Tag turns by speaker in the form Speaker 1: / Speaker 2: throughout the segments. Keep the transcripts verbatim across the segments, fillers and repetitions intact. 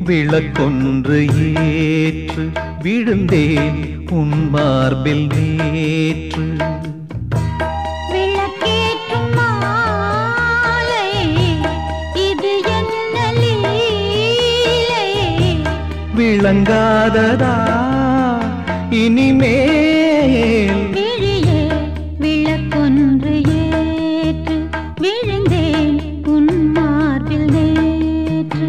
Speaker 1: விளக்கொன்று ஏற்று விழுந்தேன் உன் மார்பில் நேற்று.
Speaker 2: விளக்கேற்றும் மாலை இது என்ன லீலை,
Speaker 1: விளங்காததா இனிமேல்.
Speaker 2: விழியே விளக்கொன்று ஏற்று விழுந்தேன் உன் மார்பில் நேற்று.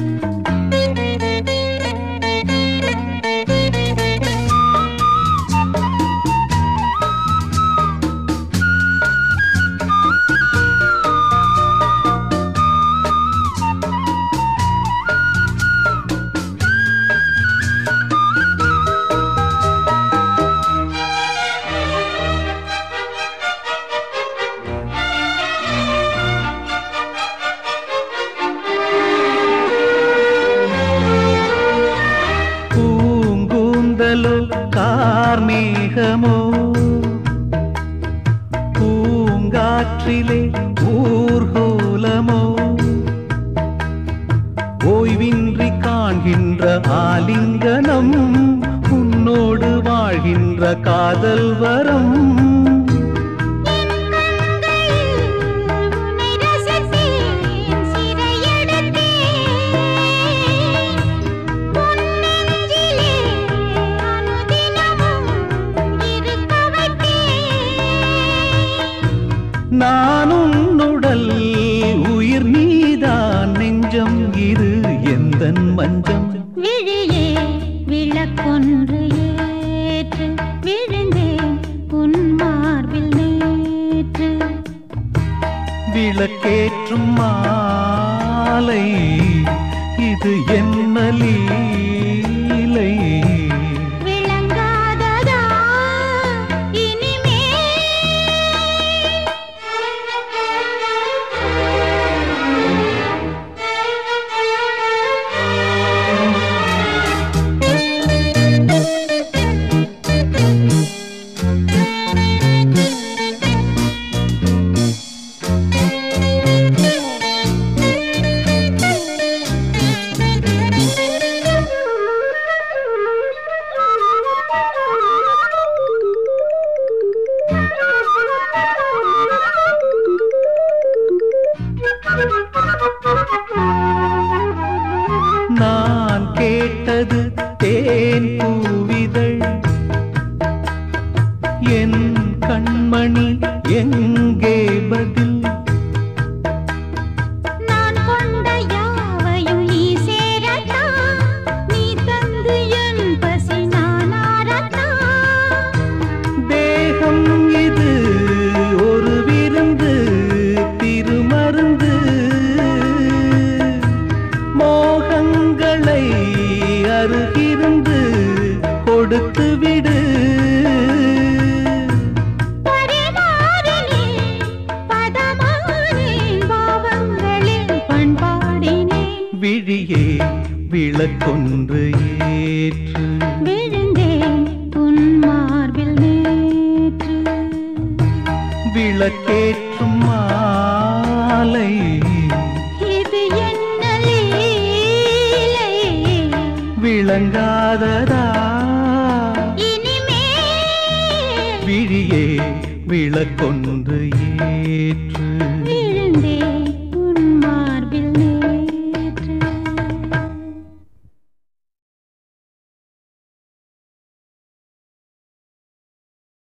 Speaker 1: கார்மேகமோ பூங்காற்றிலே ஊர்கோலமோ, ஓய்வின்றி காண்கின்ற ஆலிங்கனம் உன்னோடு வாழ்கின்ற காதல் வரம். நான் உன்னுடல் உயிர் நீதான் நெஞ்சம் இது எந்தன் மஞ்சம்.
Speaker 2: விழியே விளக்கொன்று ஏற்று விழுந்தேன் உன் மார்பில் நேற்று.
Speaker 1: விளக்கேற்றும் மாலை இது என்ன லீலை,
Speaker 2: விளங்காததா இனிமே.
Speaker 1: நான் கேட்டது தேன் பூவிதழ், என் கண்மணி எங்கே பதில்.
Speaker 2: நான் கொண்ட யாவையும் நீ சேரத்தா, நீ தந்து என் பசி நானாரத்தா.
Speaker 1: தேகம் இது ஒரு விருந்து திருமருந்து, மோகங்களை அருகிருந்து கொடுத்து விடு. விழியே விளக்கொன்று ஏற்று
Speaker 2: விழுந்தேன் உன் மார்பில் நேற்று.
Speaker 1: விளக்கேற்றும் மாலை
Speaker 2: இது என்ன லீலை,
Speaker 1: விளங்காததா
Speaker 2: இனிமே.
Speaker 1: விழியே விளக்கொன்று ஏற்று